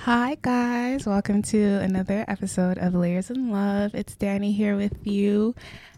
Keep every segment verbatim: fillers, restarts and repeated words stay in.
Hi, guys. Welcome to another episode of Layers in Love. It's Danny here with you.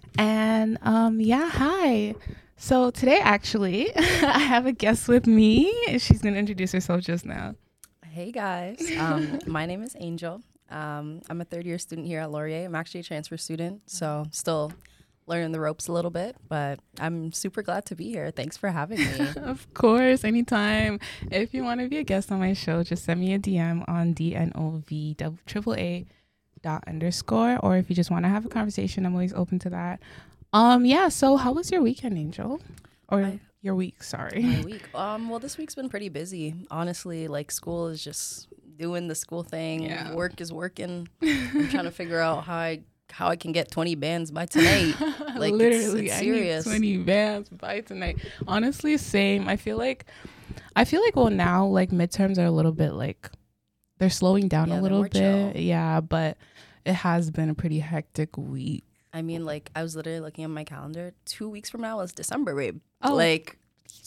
And um, yeah, hi. So today, actually, I have a guest with me. She's going to introduce herself just now. Hey, guys. Um, my name is Angel. Um, I'm a third year student here at Laurier. I'm actually a transfer student, so still learning the ropes a little bit, but I'm super glad to be here. Thanks for having me. Of course, anytime. If you want to be a guest on my show, just send me a D M on D N O V triple A dot underscore, or if you just want to have a conversation, I'm always open to that. Um, yeah, so how was your weekend, Angel? Or I, your week, sorry. My week. Um, well, this week's been pretty busy. Honestly, like school is just doing the school thing. Yeah. Work is working. I'm trying to figure out how I how I can get twenty bands by tonight. Like, literally, it's, it's serious. I need twenty bands by tonight. Honestly, same. I feel like, I feel like, well, now, like, midterms are a little bit, like, they're slowing down yeah, a little bit. Chill. Yeah, but it has been a pretty hectic week. I mean, like, I was literally looking at my calendar. Two weeks from now is December, babe. Oh, like,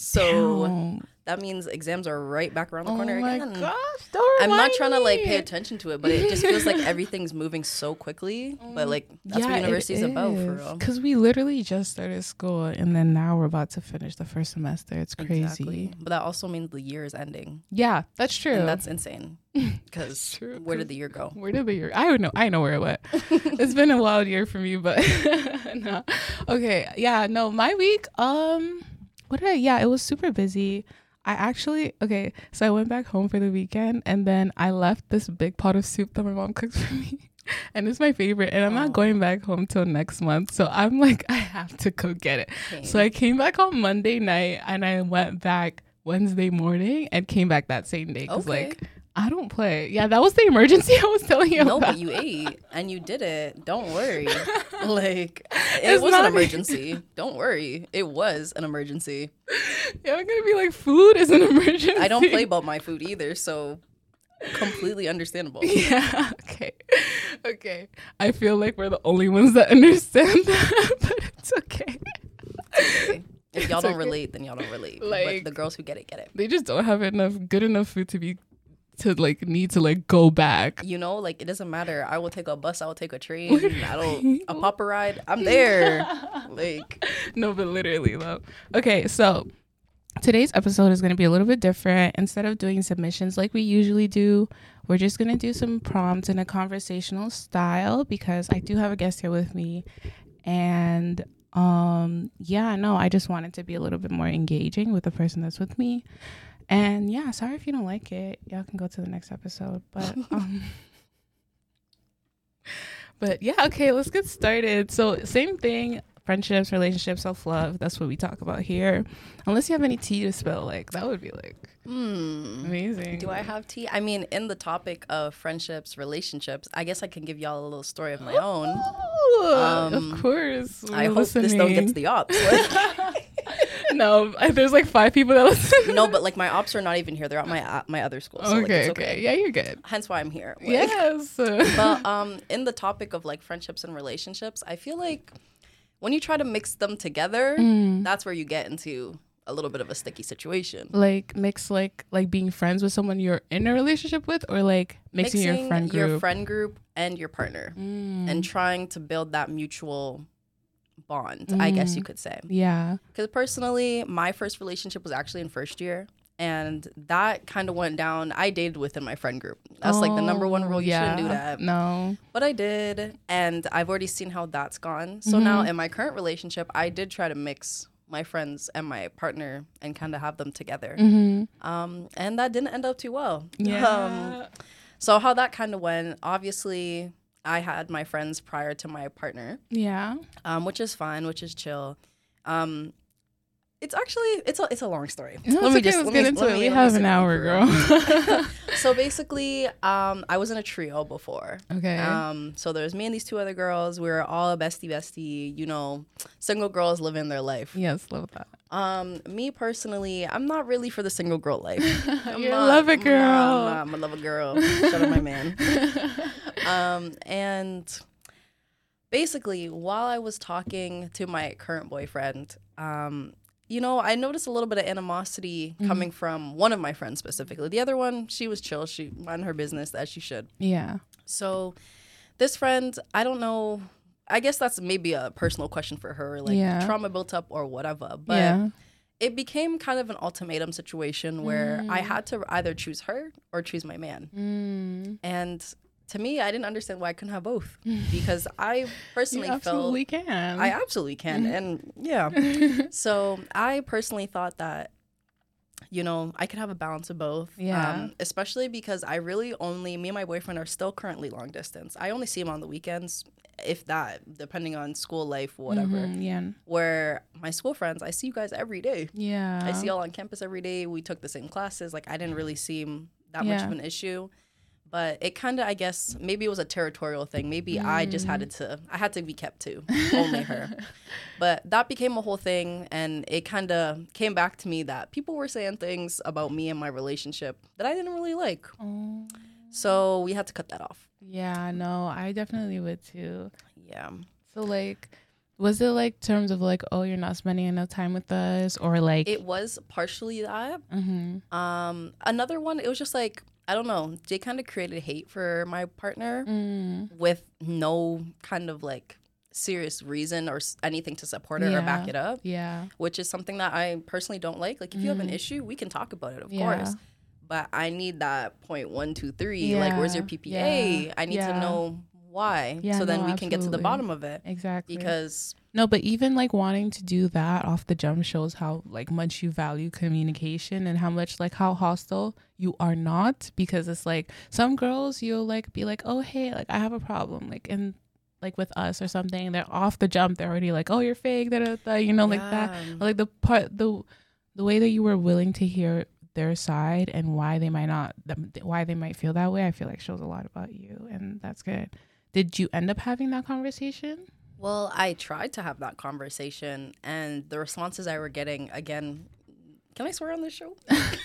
so damn. That means exams are right back around the Oh corner my again. gosh, don't I'm not trying me. to like pay attention to it, but it just feels like everything's moving so quickly. But like that's yeah, what university's about, for real. Because we literally just started school, and then now we're about to finish the first semester. It's crazy. Exactly. But that also means the year is ending. Yeah, that's true. And that's insane. Because where did the year go? Where did the year? I don't know. I know where it went. It's been a wild year for me, but no. Okay, yeah, no. My week, um, what did I? Yeah, it was super busy. I actually, okay, so I went back home for the weekend, and then I left this big pot of soup that my mom cooked for me. And it's my favorite, and I'm oh. not going back home till next month. So I'm like, I have to go get it. Okay. So I came back on Monday night, and I went back Wednesday morning and came back that same day. Because, okay. like, I don't play. Yeah, that was the emergency I was telling you no, about. No, but you ate, and you did it. Don't worry. Like, it It's was an not- emergency. Don't worry. It was an emergency. Yeah, I'm going to be like, food is an emergency. I don't play about my food either, so completely understandable. Yeah, okay. Okay. I feel like we're the only ones that understand that, but it's okay. Okay. If y'all It's don't okay. relate, then y'all don't relate. Like- but the girls who get it, get it. They just don't have enough, good enough food to be, to like, need to like go back. You know, like, it doesn't matter. I will take a bus. I will take a train. I don't, a papa ride. I'm there. Like, No, but literally though. Okay, so today's episode is going to be a little bit different. Instead of doing submissions like we usually do, we're just going to do some prompts in a conversational style because I do have a guest here with me. And um yeah, no, I just want it to be a little bit more engaging with the person that's with me. And yeah, sorry if you don't like it. Y'all can go to the next episode. But um but yeah, okay, let's get started. So same thing. Friendships, relationships, self-love. That's what we talk about here. Unless you have any tea to spill, like that would be like hmm. amazing. Do I have tea? I mean, in the topic of friendships, relationships, I guess I can give y'all a little story of my own. Oh, Um, of course. I we're hope this don't get to listening. the ops. Like, No, I- there's like five people that listen. no, but like my ops are not even here. They're at my uh, my other school. So like, okay, it's okay, okay. yeah, you're good. Hence why I'm here. Like, Yes. But um, in the topic of like friendships and relationships, I feel like when you try to mix them together, Mm. that's where you get into a little bit of a sticky situation. Like mix like like being friends with someone you're in a relationship with, or like mixing, your friend group. your friend group and your partner, Mm. and trying to build that mutual bond, I guess you Mm. could say. Yeah. Because personally, my first relationship was actually in first year. And that kind of went down. I dated within my friend group. That's like the number one Oh, rule. You yeah. shouldn't do that. No. But I did. And I've already seen how that's gone. So now Mhm. in my current relationship, I did try to mix my friends and my partner and kind of have them together. Mm-hmm. Um, and that didn't end up too well. Yeah. Um, so how that kind of went, obviously, I had my friends prior to my partner, Yeah. um, which is fine, which is chill. Um, it's actually, it's a, it's a long story. No, it's okay, let's get into it. We have an hour, girl. So basically, um, I was in a trio before. Okay. Um, so there was me and these two other girls. We were all a bestie bestie, you know, single girls living their life. Yes, love that. Um, me personally, I'm not really for the single girl life. I'm You not- love it, I'm girl. not- I'm, not, I'm a love a girl. Shout out my man. um, and basically, while I was talking to my current boyfriend, um, you know, I noticed a little bit of animosity mm-hmm. coming from one of my friends specifically. The other one, she was chill. She minded her business as she should. Yeah. So this friend, I don't know. I guess that's maybe a personal question for her, like yeah. trauma built up or whatever. But yeah. it became kind of an ultimatum situation where mm. I had to either choose her or choose my man. Mm. And to me, I didn't understand why I couldn't have both, because I personally you absolutely felt can. I absolutely can. And yeah. So I personally thought that, you know, I could have a balance of both. Yeah. Um, especially because I really only, me and my boyfriend are still currently long distance. I only see him on the weekends, if that, depending on school life, whatever. Mm-hmm, yeah. Where my school friends, I see you guys every day. Yeah. I see y'all on campus every day. We took the same classes. Like, I didn't really seem that yeah. much of an issue. But it kind of, I guess, maybe it was a territorial thing. Maybe mm. I just had to, I had to be kept to, only her. But that became a whole thing, and it kind of came back to me that people were saying things about me and my relationship that I didn't really like. Oh. So we had to cut that off. Yeah, no, I definitely would too. Yeah. So, like, was it like terms of like, oh, you're not spending enough time with us, or like? It was partially that. Mm-hmm. Um, another one, it was just like, I don't know, they kind of created hate for my partner mm. with no kind of like serious reason or anything to support it yeah. or back it up. Yeah. Which is something that I personally don't like. Like, if mm. you have an issue, we can talk about it, of yeah. course. But I need that point one, two, three. Yeah. Like, where's your P P A? Yeah. I need yeah. to know why. Yeah, so then no, we absolutely. can get to the bottom of it. Exactly. Because... No, but even like wanting to do that off the jump shows how like much you value communication and how much like how hostile you are not, because it's like some girls you'll like be like, oh hey, like I have a problem, like and like with us or something, they're off the jump, they're already like, oh you're fake, da, da, da, you know, yeah. like that. Or, like the part the the way that you were willing to hear their side and why they might not why they might feel that way, I feel like shows a lot about you, and that's good. Did you end up having that conversation? Well, I tried to have that conversation, and the responses I were getting, again, can I swear on this show?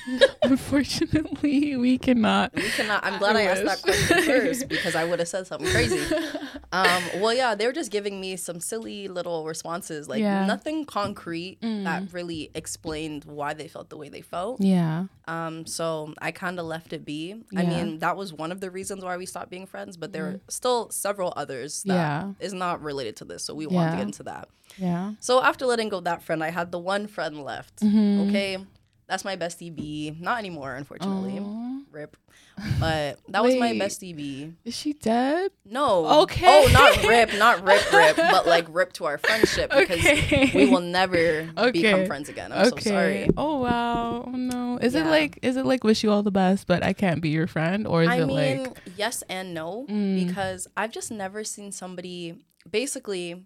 Unfortunately, we cannot. We cannot. I'm glad I, I asked that question first, because I would have said something crazy. Um, well, yeah, they were just giving me some silly little responses, like yeah. nothing concrete mm. that really explained why they felt the way they felt. Yeah. Um. So I kind of left it be. Yeah. I mean, that was one of the reasons why we stopped being friends, but there mm. are still several others that yeah. is not related to this, so we yeah. want to get into that. Yeah. So after letting go of that friend, I had the one friend left. Mm-hmm. Okay. That's my bestie B. Not anymore, unfortunately. Aww. Rip. But that Wait, was my bestie B. Is she dead? No. Okay. Oh, not rip, not rip, rip, but like rip to our friendship, because okay. we will never okay. become friends again. I'm okay. so sorry. Oh wow. Oh no. Is yeah. it like is it like wish you all the best, but I can't be your friend, or is I it mean, like yes and no, mm. because I've just never seen somebody basically.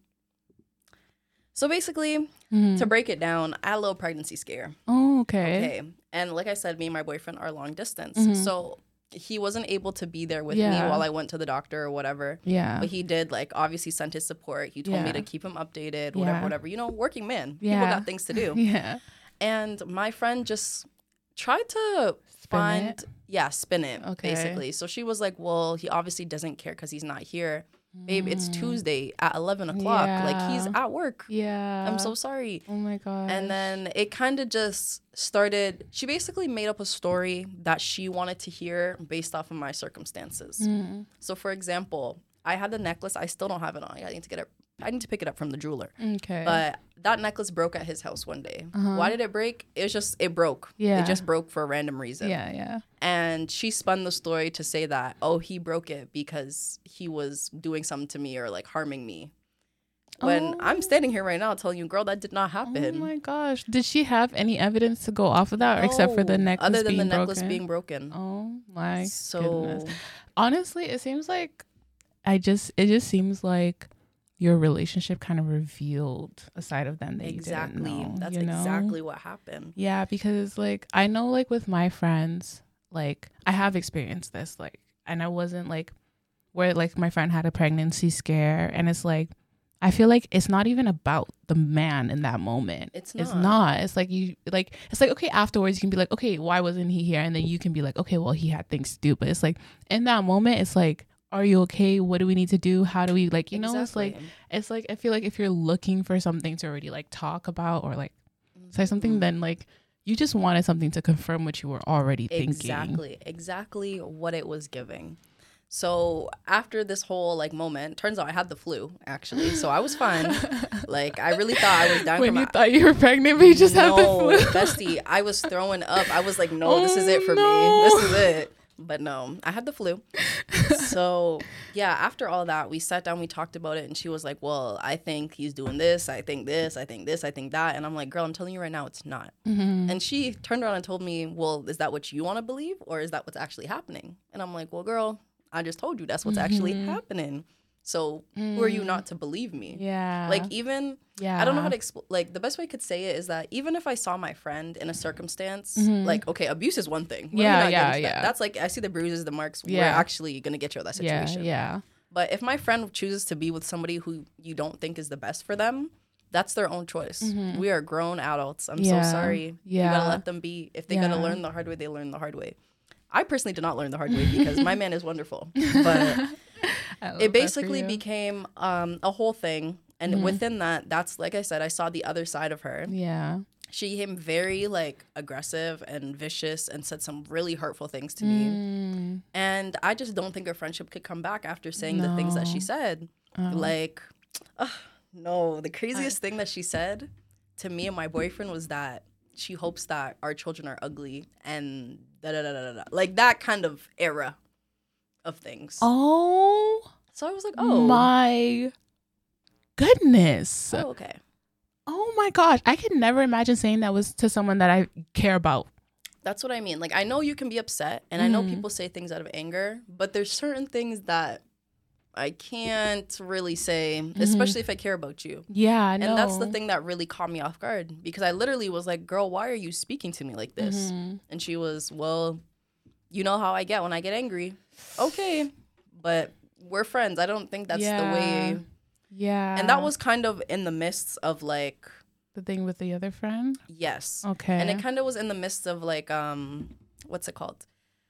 So basically, mm-hmm. to break it down, I had a little pregnancy scare. Oh, okay. Okay. And like I said, me and my boyfriend are long distance. Mm-hmm. So he wasn't able to be there with yeah. me while I went to the doctor or whatever. Yeah. But he did, like, obviously send his support. He told yeah. me to keep him updated, whatever, yeah. whatever. You know, working man. Yeah. People got things to do. yeah. And my friend just tried to spin find... It? Yeah, spin it, okay. basically. So she was like, well, he obviously doesn't care because he's not here. Babe, it's Tuesday at eleven o'clock. Yeah. Like, he's at work. Yeah. I'm so sorry. Oh, my God. And then it kind of just started. She basically made up a story that she wanted to hear based off of my circumstances. Mm. So, for example, I had the necklace. I still don't have it on. I need to get it. I need to pick it up from the jeweler. Okay. But that necklace broke at his house one day. Uh-huh. Why did it break? It was just, it broke. Yeah. It just broke for a random reason. Yeah, yeah. And she spun the story to say that, oh, he broke it because he was doing something to me or like harming me. When oh. I'm standing here right now telling you, girl, that did not happen. Oh my gosh. Did she have any evidence to go off of that, no, or except for the necklace other than being the necklace broken? being broken? Oh my so, goodness. Honestly, it seems like I just, it just seems like your relationship kind of revealed a side of them that exactly. you didn't know. That's you know? exactly what happened. Yeah, because like I know, like with my friends, like I have experienced this, like, and I wasn't like where like my friend had a pregnancy scare, and it's like I feel like it's not even about the man in that moment. It's not. It's not. It's like you like it's like okay, afterwards you can be like, okay, why wasn't he here? And then you can be like, okay, well, he had things to do. But it's like in that moment, it's like, are you okay? What do we need to do? How do we like, you know, exactly. it's like, it's like, I feel like if you're looking for something to already like talk about or like Say something, then like you just wanted something to confirm what you were already thinking. Exactly. Exactly what it was giving. So after this whole like moment, turns out I had the flu actually, so I was fine. Like I really thought I was dying when from you a- thought you were pregnant, but you just no, had the flu. bestie, I was throwing up. I was like, no, Oh, this is it for no. me. This is it. But no, I had the flu. So yeah, after all that, we sat down, we talked about it, and she was like, well, I think he's doing this. I think this. I think this. I think that. And I'm like, girl, I'm telling you right now, it's not. Mm-hmm. And she turned around and told me, well, is that what you want to believe, or is that what's actually happening? And I'm like, well, girl, I just told you that's what's actually Mm-hmm. happening. So who are you not to believe me? Yeah. Like even, yeah. I don't know how to explain, like the best way I could say it is that even if I saw my friend in a circumstance, Mhm. like, okay, abuse is one thing. We're Yeah, not getting yeah, into that. yeah. That's like, I see the bruises, the marks. We're Yeah. actually going to get you out of that Yeah, situation. yeah. But if my friend chooses to be with somebody who you don't think is the best for them, that's their own choice. Mhm. We are grown adults. I'm Yeah. so sorry. You Yeah. gotta let them be. If they gotta Yeah. learn the hard way, they learn the hard way. I personally did not learn the hard way because my man is wonderful. But I love it that basically for you. became um, a whole thing. And Mhm. within that, that's like I said, I saw the other side of her. Yeah. She became very like aggressive and vicious and said some really hurtful things to me. Mm. And I just don't think our friendship could come back after saying the things that she No. said. Oh. Like, ugh, no, the craziest thing that she said to me and my boyfriend was that she hopes that our children are ugly and da da da da da. Like that kind of era of things. Oh So I was like, oh, my goodness. oh, okay. Oh my gosh. I could never imagine saying that was to someone that I care about. That's what I mean. Like, I know you can be upset, and I know Mhm. people say things out of anger, but there's certain things that I can't really say, especially if I care about you. Yeah, I know. And that's the thing that really caught me off guard because I literally was like, girl, why are you speaking to me like this? Mhm. And she was, well, you know how I get when I get angry. Okay, but we're friends. I don't think that's Yeah. the way. Yeah. And that was kind of in the midst of like, the thing with the other friend. yes. Okay. And it kind of was in the midst of like, um, what's it called?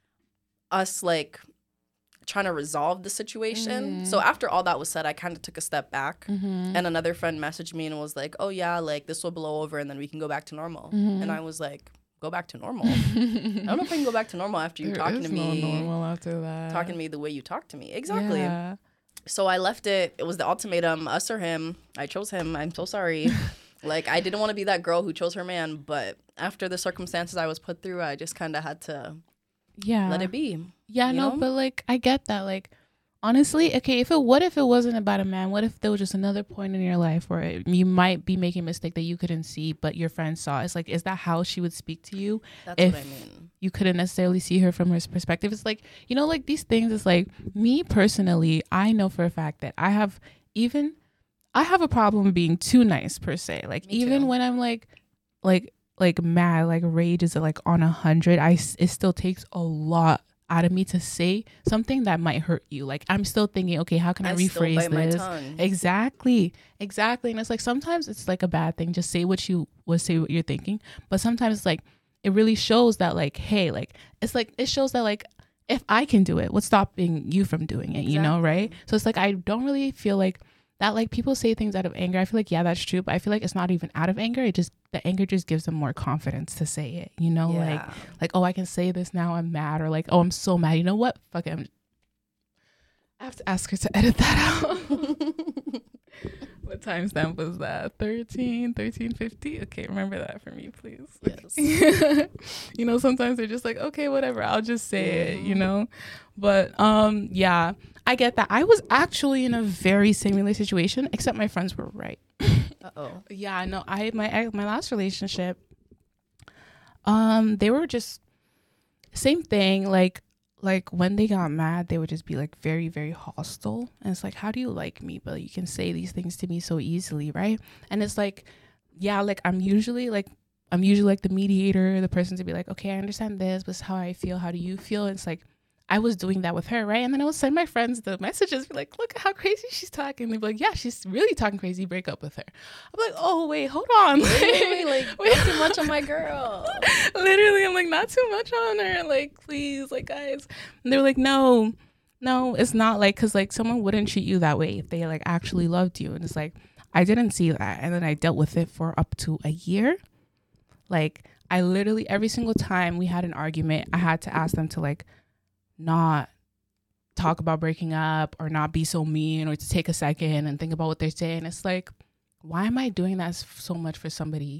Us like trying to resolve the situation. Mm. So after all that was said, I kind of took a step back. Mhm. And another friend messaged me and was like, oh, yeah, like this will blow over and then we can go back to normal. Mhm. And I was like, go back to normal? I don't know if I can go back to normal after you There talking is to me. no normal after that. Talking to me the way you talk to me. Exactly. Yeah. So I left it. It was the ultimatum, us or him. I chose him. I'm so sorry. Like, I didn't want to be that girl who chose her man. But after the circumstances I was put through, I just kind of had to Yeah. let it be. Yeah, you no, know? but like I get that. Like honestly, okay, if it what if it wasn't about a man? What if there was just another point in your life where it, you might be making a mistake that you couldn't see, but your friend saw? It's like, is that how she would speak to you? That's If what I mean. you couldn't necessarily see her from her perspective. It's like, you know, like these things. It's like me personally, I know for a fact that I have even I have a problem being too nice per se. Like Me even too. when I'm like, like like mad, like rage is like on a hundred. I s- it still takes a lot out of me to say something that might hurt you. Like I'm still thinking, okay, how can I, I still rephrase bite my this? tongue. Exactly, exactly. And it's like sometimes it's like a bad thing. Just say what you would say what you're thinking. But sometimes it's like it really shows that like, hey, like it's like it shows that like if I can do it, what's stopping you from doing it? You know, right? So it's like I don't really feel like that. Like people say things out of anger. I feel like yeah, that's true. But I feel like it's not even out of anger. It just the anger just gives them more confidence to say it. You know, like Yeah. like oh, I can say this now. I'm mad, or like oh, I'm so mad. You know what? Fuck it. I'm I have to ask her to edit that out. What timestamp was that? thirteen, thirteen fifty? Okay, remember that for me, please. Yes. You know, sometimes they're just like, okay, whatever, I'll just say it, you know? But um, yeah, I get that. I was actually in a very similar situation, except my friends were right. Uh-oh. Yeah, no, I my ex- my last relationship, um, they were just same thing. Like like when they got mad, they would just be like very very hostile, and it's like, how do you like me, but you can say these things to me so easily, right? And it's like, yeah, like I'm usually like I'm usually like the mediator, the person to be like, okay, I understand this, but it's how I feel. How do you feel? And it's like I was doing that with her, right? And then I would send my friends the messages, be like, look at how crazy she's talking. They'd be like, yeah, she's really talking crazy. Break up with her. I'm like, oh, wait, hold on. Literally, like, not too much on my girl. Literally, I'm like, not too much on her. Like, please, like, guys. And they were like, no, no, it's not like, because, like, someone wouldn't treat you that way if they, like, actually loved you. And it's like, I didn't see that. And then I dealt with it for up to a year. Like, I literally, every single time we had an argument, I had to ask them to, like, not talk about breaking up or not be so mean or to take a second and think about what they're saying. It's like, why am I doing that so much for somebody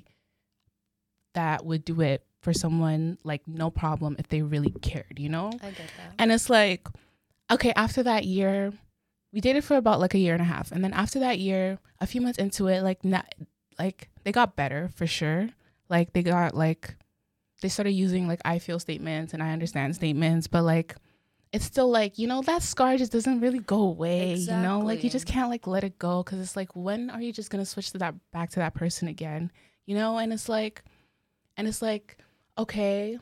that would do it for someone, like, no problem if they really cared, you know? I get that. And it's like, okay, after that year, we dated for about like a year and a half. And then after that year, a few months into it, like, not, like they got better for sure. Like they got like, they started using like I feel statements and I understand statements, but like, it's still like, you know, that scar just doesn't really go away, exactly. You know, like you just can't like let it go. Cause it's like, when are you just going to switch to that back to that person again? You know? And it's like, and it's like, okay.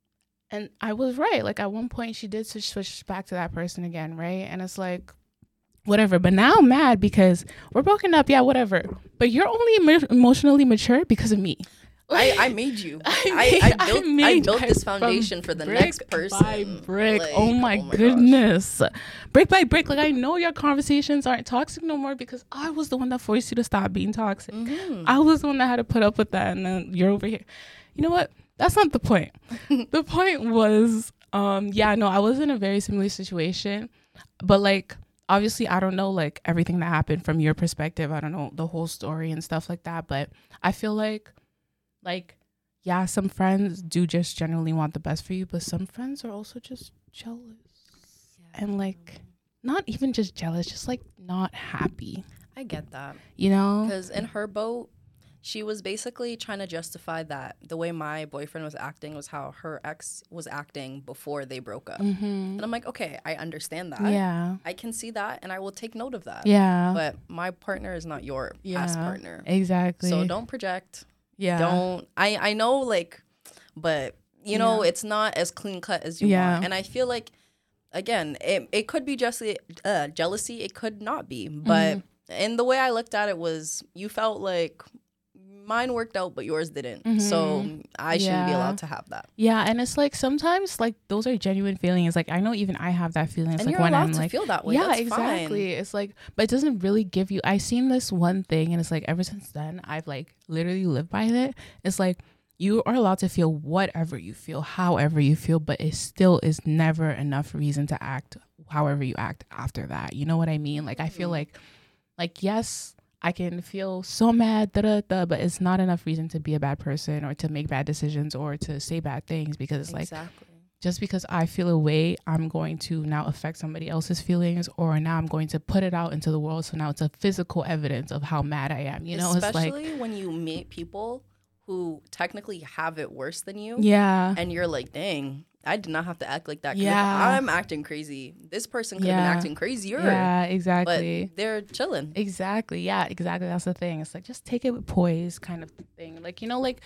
And I was right. Like at one point she did switch, switch back to that person again. Right. And it's like, whatever. But now I'm mad because we're broken up. Yeah, whatever. But you're only emo- emotionally mature because of me. Like, I, I made you. I, made, I, I built, I I built this foundation for the brick next person. By brick. Like, oh my, oh my goodness. Gosh. Brick by brick. Like, I know your conversations aren't toxic no more because I was the one that forced you to stop being toxic. Mm-hmm. I was the one that had to put up with that. And then you're over here. You know what? That's not the point. The point was, um, yeah, no, I was in a very similar situation. But, like, obviously, I don't know, like, everything that happened from your perspective. I don't know the whole story and stuff like that. But I feel like, like, yeah, some friends do just generally want the best for you. But some friends are also just jealous. Yeah. And, like, not even just jealous, just, like, not happy. I get that. You know? Because in her boat, she was basically trying to justify that the way my boyfriend was acting was how her ex was acting before they broke up. Mm-hmm. And I'm like, okay, I understand that. Yeah. I can see that, and I will take note of that. Yeah. But my partner is not your yeah, past partner. Exactly. So don't project. Yeah. Don't. I, I know, like, but, you know, yeah. it's not as clean cut as you yeah. want. And I feel like, again, it, it could be just uh, jealousy. It could not be. But mm-hmm. and the way I looked at it was you felt like mine worked out, but yours didn't. Mm-hmm. So I shouldn't yeah. be allowed to have that. Yeah, and it's like sometimes like those are genuine feelings. Like I know even I have that feeling. It's and like you're when allowed I'm to like, feel that way. Yeah, That's exactly. Fine. It's like, but it doesn't really give you. I seen this one thing, and it's like ever since then I've like literally lived by it. It's like you are allowed to feel whatever you feel, however you feel, but it still is never enough reason to act however you act after that. You know what I mean? Like I feel like, like yes. I can feel so mad, da, da, da, but it's not enough reason to be a bad person or to make bad decisions or to say bad things because it's exactly. like just because I feel a way, I'm going to now affect somebody else's feelings or now I'm going to put it out into the world. So now it's a physical evidence of how mad I am. You know, especially it's like when you meet people who technically have it worse than you. Yeah. And you're like, dang, I did not have to act like that. Yeah. I'm acting crazy. This person could yeah. have been acting crazier. Yeah, exactly. But they're chilling. Exactly. Yeah, exactly. That's the thing. It's like, just take it with poise kind of thing. Like, you know, like,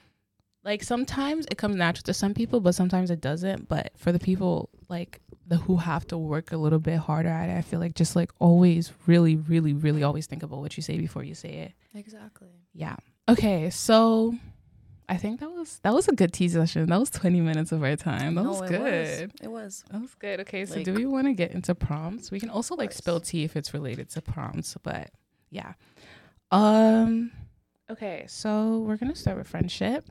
like sometimes it comes natural to some people, but sometimes it doesn't. But for the people like the who have to work a little bit harder at it, I feel like just like always really, really, really always think about what you say before you say it. Exactly. Yeah. Okay. So I think that was that was a good tea session. That was twenty minutes of our time. That no, was good. It was. It was. That was good. Okay, so like, do we want to get into prompts? We can also like spill tea if it's related to prompts, but yeah. Um okay, so we're gonna start with friendship.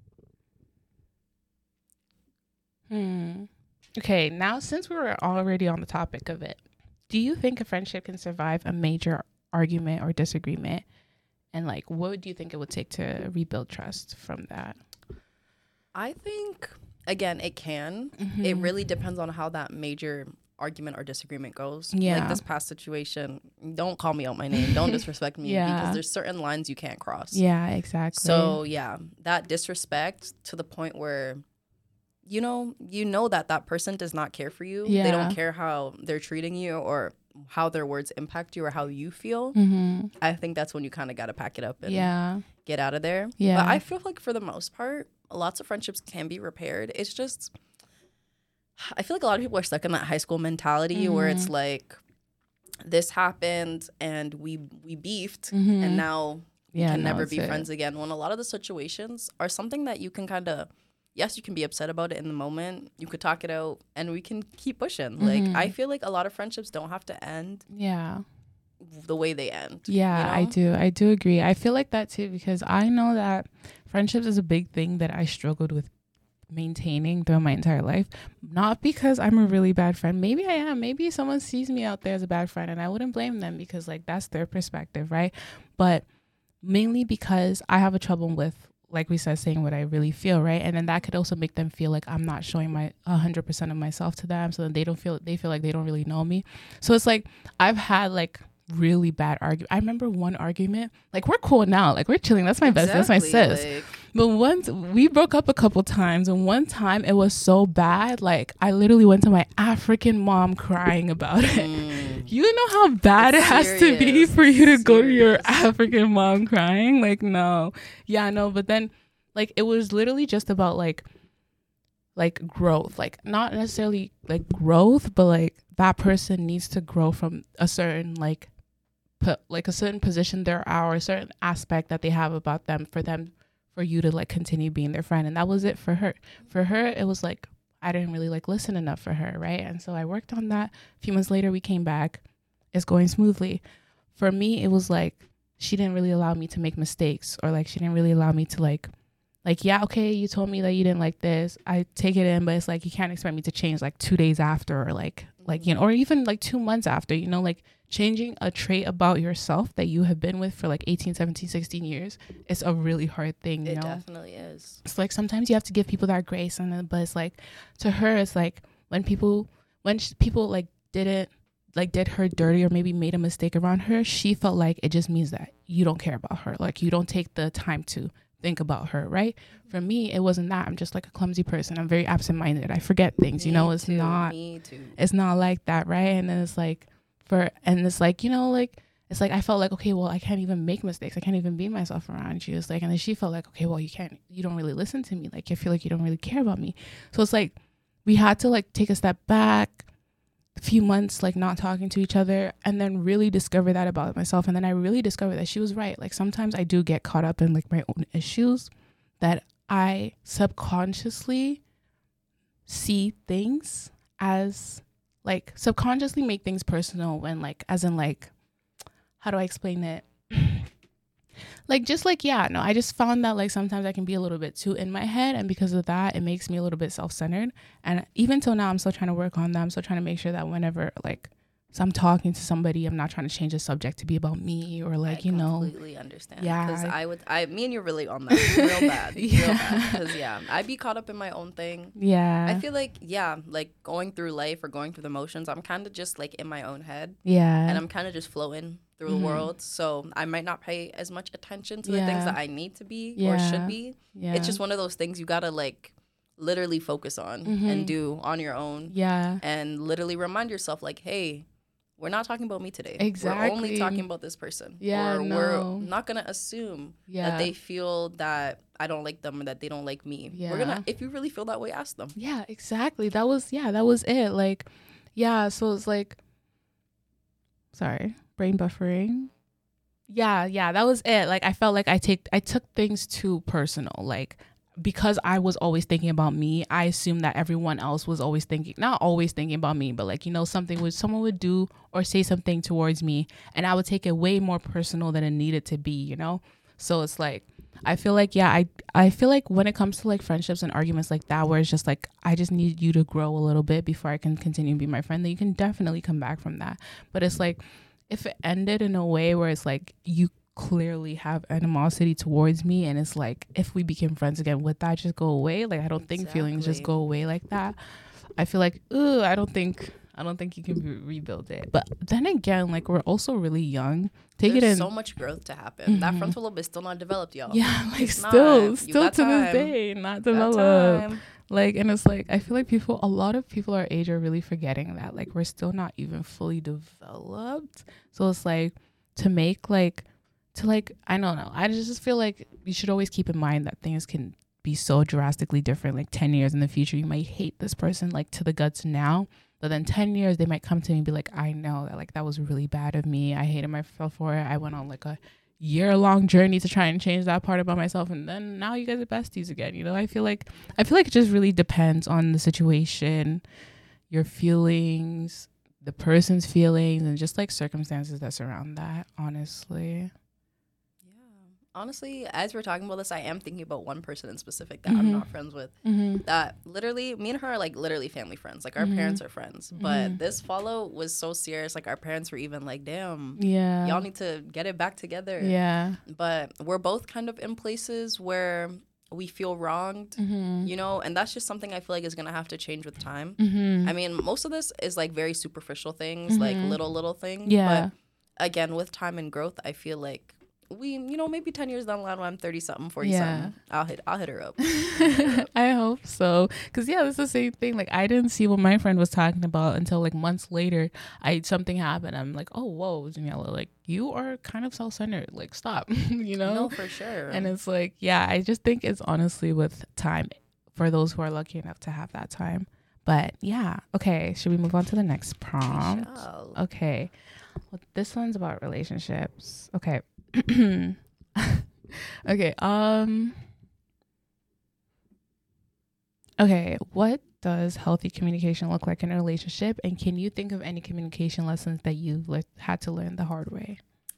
Hmm. Okay, now since we were already on the topic of it, do you think a friendship can survive a major argument or disagreement? And, like, what do you think it would take to rebuild trust from that? I think, again, it can. Mm-hmm. It really depends on how that major argument or disagreement goes. Yeah. Like this past situation, don't call me out my name. Don't disrespect me. Yeah. Because there's certain lines you can't cross. Yeah, exactly. So, yeah, that disrespect to the point where, you know, you know that that person does not care for you. Yeah. They don't care how they're treating you or how their words impact you or how you feel. Mm-hmm. I think that's when you kind of got to pack it up and yeah. get out of there. Yeah. But I feel like for the most part, lots of friendships can be repaired. It's just, I feel like a lot of people are stuck in that high school mentality mm-hmm. where it's like, this happened and we we beefed mm-hmm. and now yeah, we can no, never be it. friends again. When a lot of the situations are something that you can kind of, yes, you can be upset about it in the moment. You could talk it out and we can keep pushing. Mm-hmm. Like, I feel like a lot of friendships don't have to end. Yeah. the way they end. Yeah, you know? I do. I do agree. I feel like that too, because I know that friendships is a big thing that I struggled with maintaining throughout my entire life. Not because I'm a really bad friend. Maybe I am. Maybe someone sees me out there as a bad friend, and I wouldn't blame them, because like that's their perspective, right? But mainly because I have a trouble with, like we said, saying what I really feel, right? And then that could also make them feel like I'm not showing my one hundred percent of myself to them, so that they don't feel they feel like they don't really know me. So it's like I've had like really bad argument. I remember one argument, like we're cool now, like we're chilling, that's my exactly, best, that's my sis. Like, but once we broke up a couple times, and one time it was so bad, like I literally went to my African mom crying about it. Mm. You know how bad it's it has serious. to be for you to serious. go to your African mom crying? Like, no. Yeah, no, but then like it was literally just about like like growth, like not necessarily like growth, but like that person needs to grow from a certain like put like a certain position there are, or a certain aspect that they have about them, for them for you to like continue being their friend. And that was it for her. For her, it was like I didn't really like listen enough for her, right? And so I worked on that. A few months later we came back. It's going smoothly. For me, it was like she didn't really allow me to make mistakes, or like she didn't really allow me to like like yeah, okay, you told me that you didn't like this, I take it in, but it's like you can't expect me to change like two days after, or like like you know, or even like two months after, you know, like changing a trait about yourself that you have been with for like eighteen, seventeen, sixteen years is a really hard thing, you it know? It definitely is. It's like sometimes you have to give people that grace, and then, but it's like to her, it's like when people, when sh- people like didn't, like did her dirty or maybe made a mistake around her, she felt like it just means that you don't care about her. Like you don't take the time to think about her, right? For me, it wasn't that. I'm just like a clumsy person. I'm very absent-minded. I forget things, me you know, it's too, not, me too. It's not like that, right? And then it's like, for, and it's like, you know, like, it's like, I felt like, okay, well, I can't even make mistakes. I can't even be myself around you. It's like, and then she felt like, okay, well, you can't, you don't really listen to me. Like, I feel like you don't really care about me. So it's like, we had to like take a step back, a few months, like not talking to each other, and then really discover that about myself. And then I really discovered that she was right. Like sometimes I do get caught up in like my own issues, that I subconsciously see things as like subconsciously make things personal, when like as in like, how do I explain it? Like just like, yeah, no, I just found that like sometimes I can be a little bit too in my head, and because of that it makes me a little bit self-centered. And even till now I'm still trying to work on that. I'm still trying to make sure that whenever like so I'm talking to somebody, I'm not trying to change the subject to be about me, or like, I you know. I completely understand. Yeah. Because I would, I, me and you relate on that real bad. yeah. Real bad. Because, yeah, I'd be caught up in my own thing. Yeah. I feel like, yeah, like going through life or going through the motions, I'm kind of just like in my own head. Yeah. And I'm kind of just flowing through mm-hmm. the world. So I might not pay as much attention to yeah. the things that I need to be yeah. or should be. Yeah. It's just one of those things you got to like literally focus on mm-hmm. and do on your own. Yeah. And literally remind yourself like, hey, we're not talking about me today. Exactly. We're only talking about this person. Yeah, or no. we're not gonna assume yeah. that they feel that I don't like them or that they don't like me. Yeah. We're gonna, if you really feel that way, ask them. Yeah, exactly. That was yeah, that was it. Like, yeah, so it's like, sorry, brain buffering. Yeah, yeah, that was it. Like I felt like I take I took things too personal. Like because I was always thinking about me, I assumed that everyone else was always thinking, not always thinking about me, but like, you know, something would, someone would do or say something towards me, and I would take it way more personal than it needed to be, you know? So it's like, I feel like, yeah, I, I feel like when it comes to like friendships and arguments like that, where it's just like, I just need you to grow a little bit before I can continue to be my friend, then you can definitely come back from that. But it's like, if it ended in a way where it's like, you clearly have animosity towards me, and it's like if we became friends again, would that just go away? Like I don't think exactly. feelings just go away like that. I feel like ugh, I don't think I don't think you can re- rebuild it. But then again, like we're also really young. Take There's it in. So much growth to happen. Mm-hmm. That frontal lobe is still not developed, y'all. Yeah, like it's still, not. still to time. This day, not developed. Like, and it's like I feel like people, a lot of people our age are really forgetting that. Like we're still not even fully developed. So it's like to make like. To like, I don't know. I just feel like you should always keep in mind that things can be so drastically different. Like ten years in the future, you might hate this person like to the guts now. But then ten years, they might come to me and be like, I know that like that was really bad of me. I hated myself for it. I went on like a year long journey to try and change that part about myself. And then now you guys are besties again. You know, I feel like, I feel like it just really depends on the situation, your feelings, the person's feelings and just like circumstances that surround that, honestly. Honestly, as we're talking about this, I am thinking about one person in specific that Mm-hmm. I'm not friends with. Mm-hmm. That literally, me and her are like literally family friends. Like our Mm-hmm. parents are friends. Mm-hmm. But this follow was so serious. Like our parents were even like, damn, Yeah. y'all need to get it back together. Yeah. But we're both kind of in places where we feel wronged, Mm-hmm. you know, and that's just something I feel like is going to have to change with time. Mm-hmm. I mean, most of this is like very superficial things, Mm-hmm. like little, little things. Yeah. But again, with time and growth, I feel like we, you know, maybe ten years down the line when I'm thirty something, forty Yeah. something, I'll hit, I'll hit her up. I hope so. Cause yeah, it's the same thing. Like I didn't see what my friend was talking about until like months later. I something happened. I'm like, oh whoa, Daniela, like you are kind of self-centered. Like stop, you know? No, for sure. And it's like, yeah, I just think it's honestly with time for those who are lucky enough to have that time. But yeah, okay. Should we move on to the next prompt? Shall. Okay. Well, this one's about relationships. Okay. okay. Um. Okay. What does healthy communication look like in a relationship? And can you think of any communication lessons that you've le- had to learn the hard way?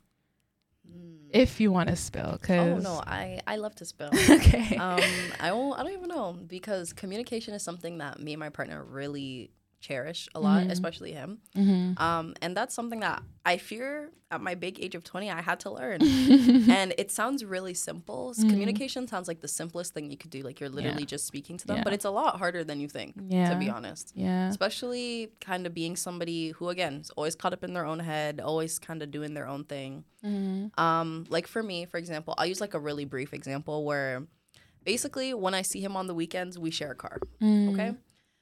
If you want to spill, Oh cause no, I, I love to spill. okay. um, I don't I don't even know, because communication is something that me and my partner really cherish a lot, Mhm. especially him. Mm-hmm. Um, and that's something that I fear at my big age of twenty I had to learn. And it sounds really simple. Mhm. Communication sounds like the simplest thing you could do. Like you're literally Yeah. just speaking to them, Yeah. but it's a lot harder than you think, Yeah. to be honest. Yeah. Especially kind of being somebody who, again, is always caught up in their own head, always kind of doing their own thing. Mm-hmm. Um, like for me, for example, I'll use like a really brief example where basically when I see him on the weekends, we share a car. Mm-hmm. Okay.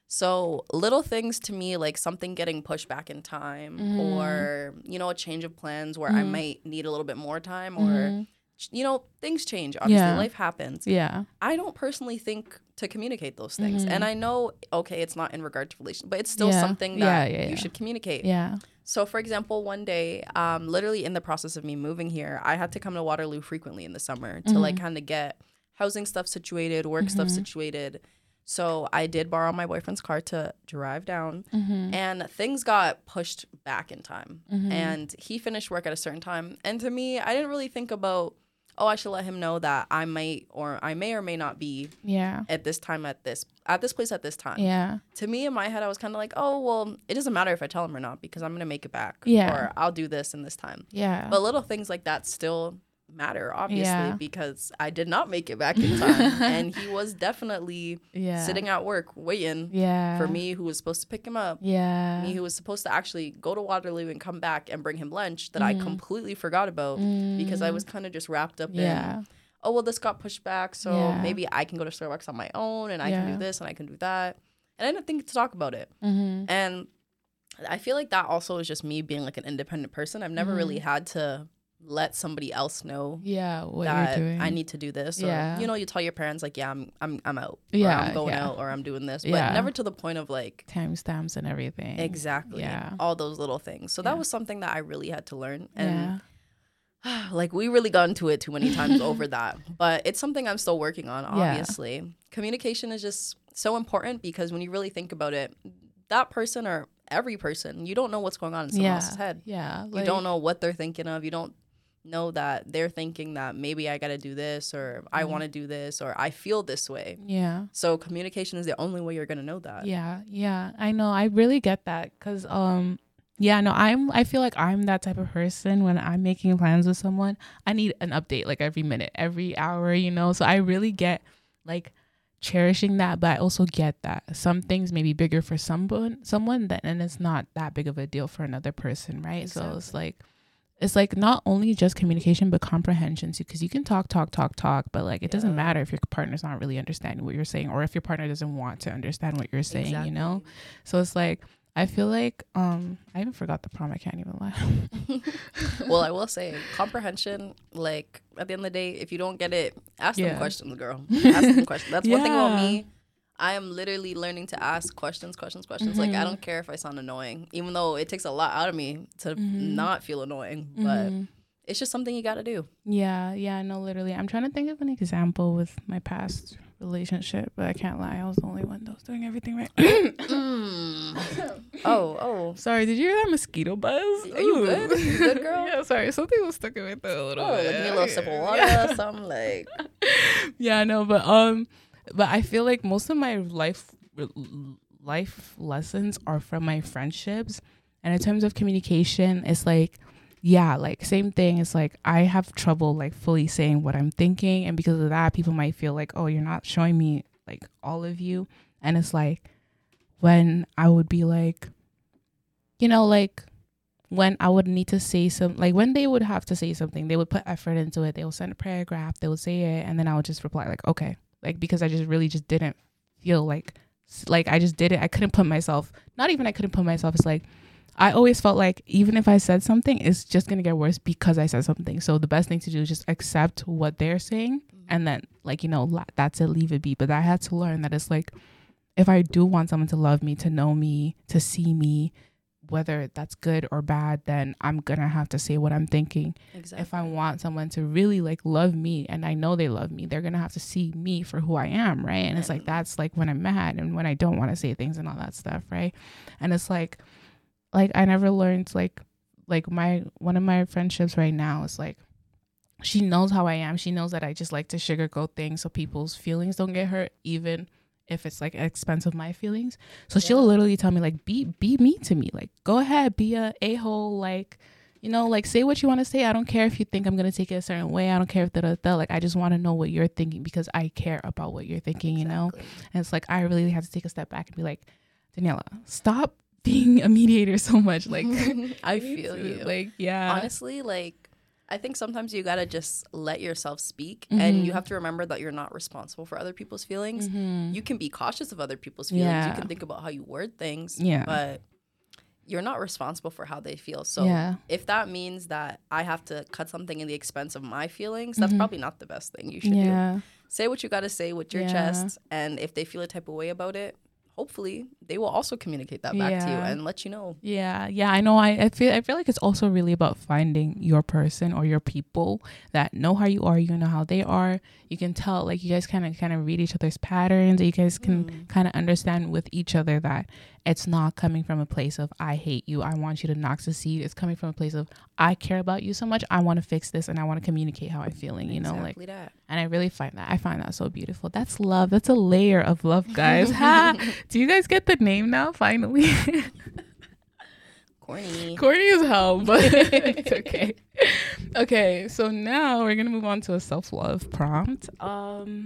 So little things to me, like something getting pushed back in time, Mhm. or, you know, a change of plans where I Mhm. might need a little bit more time, or, Mhm. you know, things change. Obviously, Yeah. life happens. Yeah. I don't personally think to communicate those things. Mhm. And I know, okay, it's not in regard to relation, but it's still Yeah. something Yeah, that yeah, you yeah. should communicate. Yeah. So, for example, one day, um, literally in the process of me moving here, I had to come to Waterloo frequently in the summer to like Mhm. kind of get housing stuff situated, work stuff Mhm. situated. So I did borrow my boyfriend's car to drive down, Mm-hmm. and things got pushed back in time. Mhm. And he finished work at a certain time. And to me, I didn't really think about, oh, I should let him know that I might or I may or may not be Yeah. at this time at this at this place at this time. Yeah. To me, in my head, I was kind of like, oh, well, it doesn't matter if I tell him or not, because I'm going to make it back. Yeah. Or I'll do this in this time. Yeah. But little things like that still matter, obviously, Yeah. because I did not make it back in time. And he was definitely yeah. sitting at work waiting Yeah. for me, who was supposed to pick him up. Yeah. Me, who was supposed to actually go to Waterloo and come back and bring him lunch that I Mhm. completely forgot about, because I was kind of just wrapped up Yeah. in, oh, well, this got pushed back, so Yeah. maybe I can go to Starbucks on my own, and I can Yeah. do this and I can do that. And I didn't think to talk about it. Mm-hmm. And I feel like that also is just me being like an independent person. I've never Mhm. really had to let somebody else know Yeah. What that you're doing. I need to do this. Or, Yeah. you know, you tell your parents like, yeah, I'm I'm I'm out. Yeah, Or I'm going yeah. out, or I'm doing this. But Yeah. never to the point of like, timestamps and everything. exactly. Yeah. All those little things. So Yeah. that was something that I really had to learn. And Yeah. like we really got into it too many times over that. But it's something I'm still working on, Yeah. obviously. Communication is just so important, because when you really think about it, that person or every person, you don't know what's going on in someone Yeah. else's head. Yeah. You don't know what they're thinking of. You don't know that they're thinking that maybe I got to do this, or I Mhm. want to do this, or I feel this way. Yeah. So communication is the only way you're going to know that. Yeah. Yeah. I know. I really get that. Cause, um, yeah, no, I'm, I feel like I'm that type of person. When I'm making plans with someone, I need an update like every minute, every hour, you know? So I really get like cherishing that, but I also get that some things may be bigger for someone, someone that, and it's not that big of a deal for another person. Right. So it's Exactly. like, it's like not only just communication, but comprehension too. Cause you can talk, talk, talk, talk, but like, it doesn't Yeah. matter if your partner's not really understanding what you're saying, or if your partner doesn't want to understand what you're saying, you know? Exactly. So it's like, I feel like, um, I even forgot the prom. I can't even lie. Well, I will say comprehension, like at the end of the day, if you don't get it, ask Yeah. them questions, girl. Ask them questions. That's one thing about Yeah. me. I am literally learning to ask questions, questions, questions. Like, I Mhm. don't care if I sound annoying, even though it takes a lot out of me to Mhm. not feel annoying. But Mhm. it's just something you got to do. Yeah, yeah, no, literally. I'm trying to think of an example with my past relationship, but I can't lie, I was the only one that was doing everything right. mm. Oh, oh. Sorry, did you hear that mosquito buzz? Are you Ooh. good? You good, girl? Yeah, sorry, something was stuck in my throat a little Oh, bit. like give me a little sip of water Yeah. or something like. Yeah, no, but um, but I feel like most of my life life lessons are from my friendships, and in terms of communication, it's like, yeah, like same thing. It's like I have trouble like fully saying what I'm thinking, and because of that, people might feel like, oh, you're not showing me like all of you, and it's like when I would be like, you know, like when I would need to say some, like when they would have to say something, they would put effort into it. They would send a paragraph, they would say it, and then I would just reply like, okay, like because I just really just didn't feel like, like I just did it. I couldn't put myself, not even I couldn't put myself. It's like, I always felt like even if I said something, it's just going to get worse because I said something. So the best thing to do is just accept what they're saying. Mm-hmm. And then like, you know, la- that's it, leave it be. But I had to learn that it's like, if I do want someone to love me, to know me, to see me, whether that's good or bad, then I'm going to have to say what I'm thinking. Exactly. If I want someone to really like love me and I know they love me, they're going to have to see me for who I am. Right. And it's like, that's like when I'm mad and when I don't want to say things and all that stuff. Right. And it's like, like I never learned like, like my, one of my friendships right now is like, she knows how I am. She knows that I just like to sugarcoat things so people's feelings don't get hurt, even if it's like at expense of my feelings. So yeah. She'll literally tell me like, be be mean to me, like go ahead, be a a-hole, like, you know, like say what you want to say. I don't care if you think I'm gonna take it a certain way. I don't care if da da da. Like I just want to know what you're thinking because I care about what you're thinking. Exactly. You know. And it's like I really have to take a step back and be like, Daniela, stop being a mediator so much. Like I feel you. Like yeah, honestly, like I think sometimes you gotta just let yourself speak, mm-hmm. and you have to remember that you're not responsible for other people's feelings. Mm-hmm. You can be cautious of other people's feelings. Yeah. You can think about how you word things, yeah. but you're not responsible for how they feel. So yeah. if that means that I have to cut something in the expense of my feelings, that's mm-hmm. probably not the best thing you should yeah. do. Say what you gotta say with your yeah. chest, and if they feel a type of way about it, hopefully they will also communicate that back yeah. to you and let you know. Yeah. Yeah. I know. I, I feel, I feel like it's also really about finding your person or your people that know how you are. You know how they are. You can tell, like, you guys kind of, kind of read each other's patterns. You guys can mm. kind of understand with each other that it's not coming from a place of, I hate you, I want you to not succeed. It's coming from a place of, I care about you so much. I want to fix this and I want to communicate how I'm feeling, you know, exactly like, that. And I really find that, I find that so beautiful. That's love. That's a layer of love, guys. Ha! Do you guys get the name now? Finally. Corny. Corny as hell, but it's okay. Okay. So now we're going to move on to a self-love prompt. Um,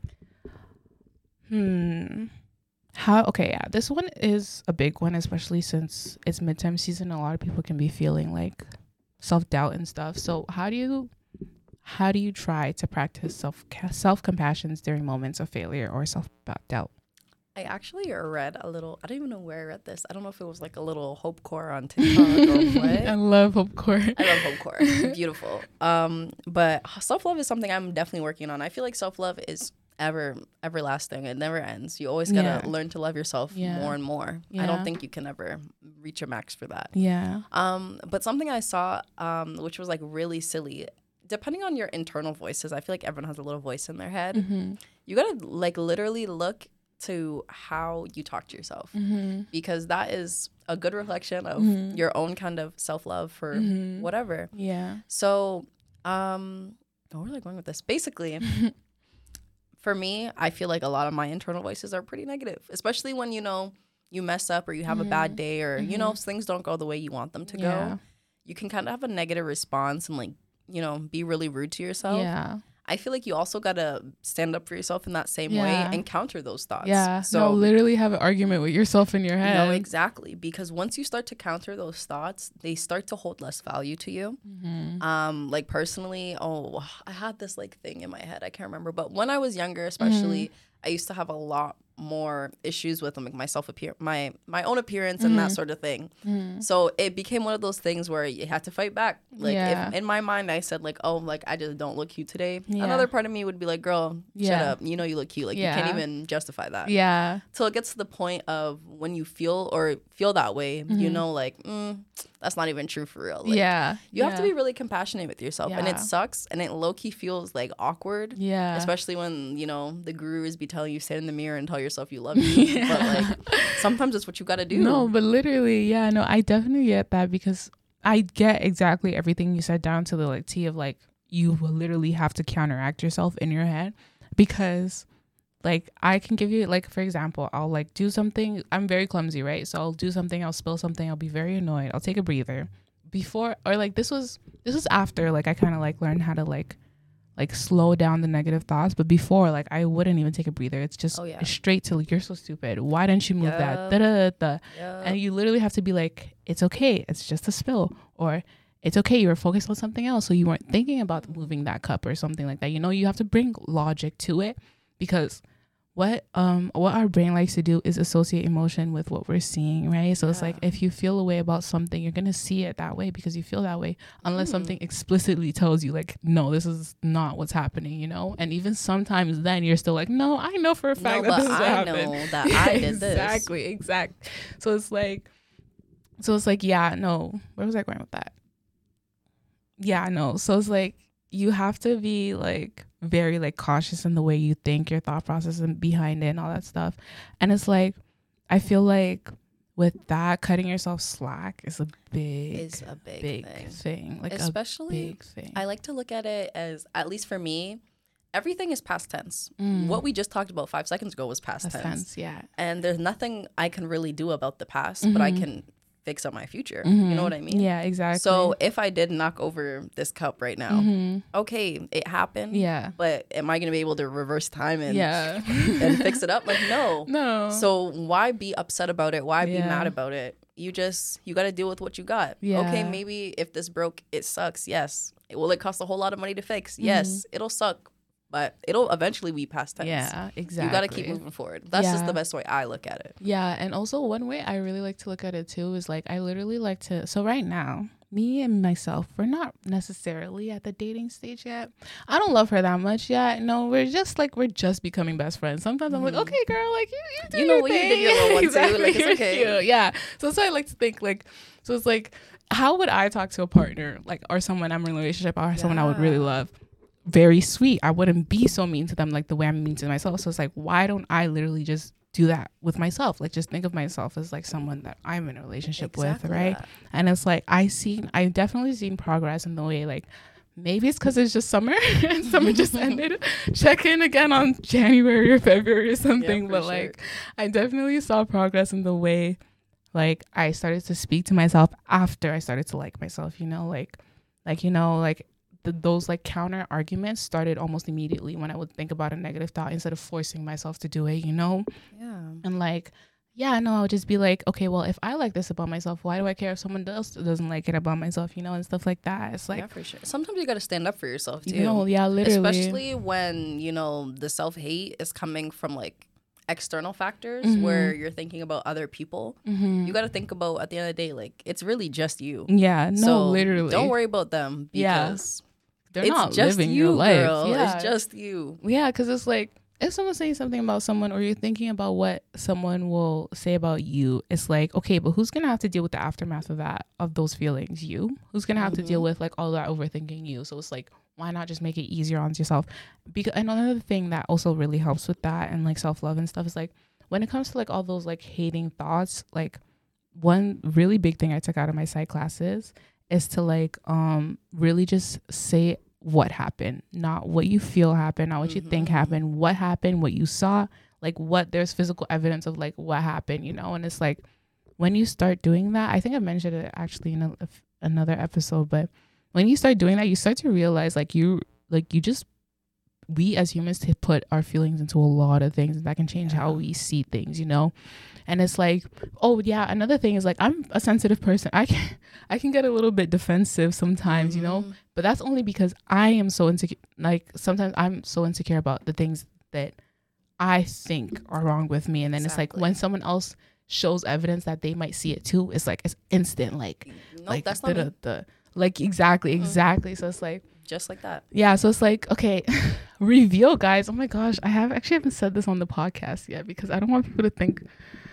Hmm. How, okay, yeah, this one is a big one, especially since it's midterm season. A lot of people can be feeling like self-doubt and stuff. So how do you, how do you try to practice self self-compassion during moments of failure or self-doubt? I actually read a little, I don't even know where I read this. I don't know if it was like a little Hope Core on TikTok or what. I love Hope Core. I love Hope Core. Beautiful. Um, but self-love is something I'm definitely working on. I feel like self-love is ever everlasting. It never ends. You always gotta yeah. learn to love yourself yeah. more and more. Yeah. I don't think you can ever reach a max for that. Yeah. Um, but something I saw, um, which was like really silly, depending on your internal voices, I feel like everyone has a little voice in their head. Mm-hmm. You gotta like literally look to how you talk to yourself, mm-hmm. because that is a good reflection of mm-hmm. your own kind of self-love for mm-hmm. whatever. Yeah. So, um, where was I going with this? Basically, for me, I feel like a lot of my internal voices are pretty negative, especially when, you know, you mess up or you have mm-hmm. a bad day or, mm-hmm. you know, things don't go the way you want them to yeah. go. You can kind of have a negative response and, like, you know, be really rude to yourself. Yeah. I feel like you also got to stand up for yourself in that same yeah. way and counter those thoughts. Yeah. So no, literally have an argument with yourself in your head. No, exactly. Because once you start to counter those thoughts, they start to hold less value to you. Mm-hmm. Um, like personally, oh, I had this like thing in my head. I can't remember. But when I was younger, especially, mm-hmm. I used to have a lot more issues with like my self appear my my own appearance and Mhm. that sort of thing. Mhm. So it became one of those things where you had to fight back. Like Yeah. if in my mind I said like, oh, like I just don't look cute today. Yeah. Another part of me would be like, girl, shut Yeah. up. You know you look cute. Like Yeah. you can't even justify that. Yeah. Till it gets to the point of when you feel or feel that way, you Mhm. know, like mm, that's not even true for real. Like, Yeah. you yeah. have to be really compassionate with yourself, and Yeah. it sucks, and it low key feels like awkward. Yeah. Especially when, you know, the gurus be telling you sit in the mirror and tell yourself you love you. Yeah. But like sometimes it's what you gotta do. No, but literally, yeah, no, I definitely get that because I get exactly everything you said down to the like T of like you will literally have to counteract yourself in your head because like I can give you like for example, I'll like do something. I'm very clumsy, right? So I'll do something, I'll spill something, I'll be very annoyed. I'll take a breather before or like this was this was after like I kind of like learned how to like like slow down the negative thoughts, but before like I wouldn't even take a breather. It's just Oh, yeah. straight to like, you're so stupid. Why didn't you move that? Yup. Da, da, da, da. Yeah. And you literally have to be like, it's okay. It's just a spill. Or it's okay. You were focused on something else. So you weren't thinking about moving that cup or something like that. You know, you have to bring logic to it because what um what our brain likes to do is associate emotion with what we're seeing, right? So it's like Yeah. if you feel a way about something, you're gonna see it that way because you feel that way, unless Mhm. something explicitly tells you like, no, this is not what's happening, you know. And even sometimes then you're still like, no, I know for a fact No, that but this is what I happened. know that I did this. Exactly, exactly. So it's like, so it's like, yeah, no. Where was I going with that? Yeah, no. So it's like you have to be like very like cautious in the way you think, your thought process and behind it and all that stuff. And it's like I feel like with that, cutting yourself slack is a big, Is a big, big thing. thing. Like Especially, a big thing. I like to look at it as, at least for me, everything is past tense. Mm. What we just talked about five seconds ago was past Past tense. tense, yeah. And there's nothing I can really do about the past, but I Mhm. can fix up my future. You know what I mean? Yeah, exactly. So if I did knock over this cup right now, Mhm. okay, it happened. Yeah. But am I going to be able to reverse time and Yeah. and fix it up? Like, no. No. So why be upset about it? Why be Yeah. mad about it? You just, you got to deal with what you got. Yeah. Okay, maybe if this broke, it sucks. Yes. Will it cost a whole lot of money to fix? Mm-hmm. Yes. It'll suck, but it'll eventually be past tense. Yeah, exactly. You got to keep moving forward. That's just Yeah. the best way I look at it. Yeah, and also one way I really like to look at it too is like I literally like to so right now, me and myself, we're not necessarily at the dating stage yet. I don't love her that much yet. No, we're just like we're just becoming best friends. Sometimes I'm like, Mhm. okay, girl, like you, you do You know your what, you thing. did your little one too, Exactly, like, it's you're okay. cute. Yeah. So that's why I like to think like so it's like how would I talk to a partner like or someone I'm in a relationship or someone I would really Yeah. love? Very sweet. I wouldn't be so mean to them like the way I'm mean to myself. So it's like, why don't I literally just do that with myself? Like just think of myself as like someone that I'm in a relationship Exactly with, right? that. And it's like I seen I've definitely seen progress in the way like maybe it's because it's just summer and summer just ended. Check in again on January or February or something. Yeah, for but sure. like I definitely saw progress in the way like I started to speak to myself after I started to like myself, you know, like like, you know, like the, those like counter arguments started almost immediately when I would think about a negative thought instead of forcing myself to do it, you know? Yeah. And like, yeah, no, I would just be like, okay, well, if I like this about myself, why do I care if someone else doesn't like it about myself, you know, and stuff like that. It's like, yeah, for sure. Sometimes you got to stand up for yourself too. you know, yeah, literally. Especially when, you know, the self-hate is coming from like external factors Mhm. where you're thinking about other people. Mhm. You got to think about at the end of the day, like it's really just you. Yeah, no, So literally. Don't worry about them Yeah. because They're it's not just living you, your life. girl. Yeah. It's just you. Yeah, because it's like if someone's saying something about someone or you're thinking about what someone will say about you, it's like, okay, but who's going to have to deal with the aftermath of that, of those feelings? You? Who's going to have to deal Mhm. with like all that overthinking you? So it's like, why not just make it easier on yourself? Because and another thing that also really helps with that and like self-love and stuff is like when it comes to like all those like hating thoughts, like one really big thing I took out of my psych classes is to like um really just say what happened, not what you feel happened, not what you think Mhm. happened, what happened, what you saw, like what there's physical evidence of like what happened, you know. And it's like when you start doing that, I think I mentioned it actually in a, if- another episode, but when you start doing that, you start to realize like you like you just we as humans to put our feelings into a lot of things and that can change how Yeah. we see things, you know. And it's like, oh yeah, another thing is like I'm a sensitive person. I can I can get a little bit defensive sometimes, you know, Mhm. but that's only because I am so insecure. Like sometimes I'm so insecure about the things that I think are wrong with me. And then exactly. It's like when someone else shows evidence that they might see it too, it's like it's instant. Like, nope, like that's not the, the like exactly, exactly. Mm-hmm. So it's like just like that. Yeah. So it's like, okay, reveal, guys. Oh my gosh, I have actually haven't said this on the podcast yet because I don't want people to think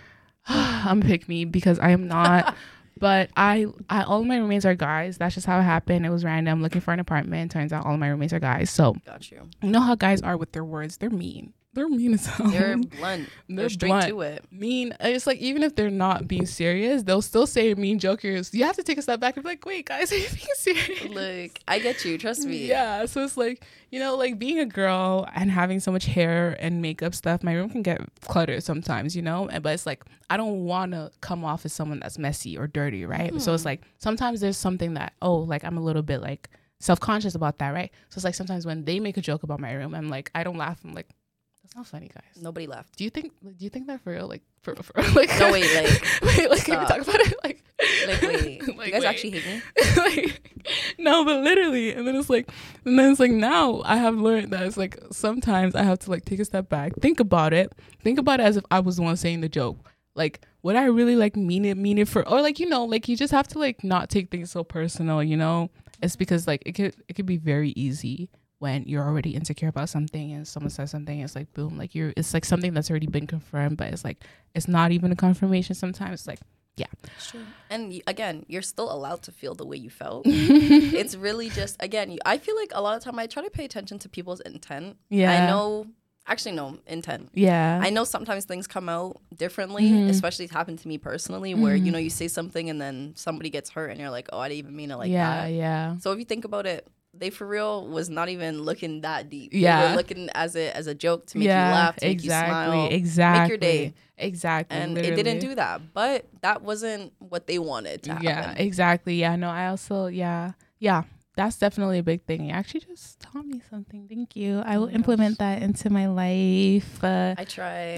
I'm pick me because I am not. But I, I, all of my roommates are guys. That's just how it happened. It was random. Looking for an apartment. Turns out all of my roommates are guys. So, got you. You know how guys are with their words. They're mean. They're mean as hell. They're blunt. They're, they're straight blunt. to it. Mean. It's like even if they're not being serious, they'll still say mean jokers. You have to take a step back and be like, wait, guys, are you being serious? Like, I get you. Trust me. Yeah. So it's like, you know, like being a girl and having so much hair and makeup stuff, my room can get cluttered sometimes, you know? But it's like, I don't want to come off as someone that's messy or dirty, right? Mm. So it's like, sometimes there's something that, oh, like I'm a little bit like self-conscious about that, right? So it's like sometimes when they make a joke about my room, I'm like, I don't laugh. I'm like, that's not funny, guys. Nobody laughed. Do you think, do you think that for real? Like, for, for like, no, wait, like, wait, like, can we talk about it? Like, like, wait, like, you guys wait. actually hate me? Like, no, but literally. And then it's like, and then it's like, now I have learned that it's like, sometimes I have to like take a step back, think about it, think about it as if I was the one saying the joke. Like, would I really like mean it, mean it for, or like, you know, like you just have to like not take things so personal, you know? It's because like, it could, it could be very easy when you're already insecure about something and someone says something, it's like, boom, like you're, it's like something that's already been confirmed, but it's like, it's not even a confirmation sometimes. It's like, yeah. Sure. And y- again, you're still allowed to feel the way you felt. It's really just, again, you, I feel like a lot of time I try to pay attention to people's intent. Yeah. I know, actually, no, intent. Yeah. I know sometimes things come out differently, mm-hmm. especially it's happened to me personally, where, mm-hmm. you know, you say something and then somebody gets hurt and you're like, oh, I didn't even mean it like yeah, that. Yeah, yeah. So if you think about it, they for real was not even looking that deep. Yeah. They were looking as a as a joke to make yeah, you laugh, to exactly, make you smile, exactly, make your day. Exactly. And literally. It didn't do that. But that wasn't what they wanted to happen. Yeah, exactly. Yeah, no, I also, yeah, yeah. That's definitely a big thing. You actually just taught me something. Thank you. I will oh implement gosh. that into my life. Uh, I try.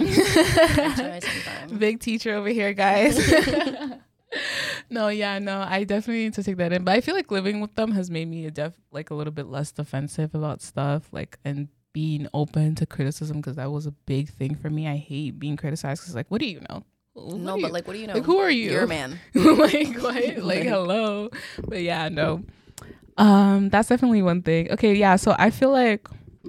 I try sometimes. Big teacher over here, guys. No, yeah, no, I definitely need to take that in. But I feel like living with them has made me a def like a little bit less defensive about stuff, like, and being open to criticism, because that was a big thing for me. I hate being criticized because, like, what do you know? What no, you, but like, what do you know? Like, who are you? You're a man. like, what? Like, hello. But yeah, no. Um, that's definitely one thing. Okay, yeah. So I feel like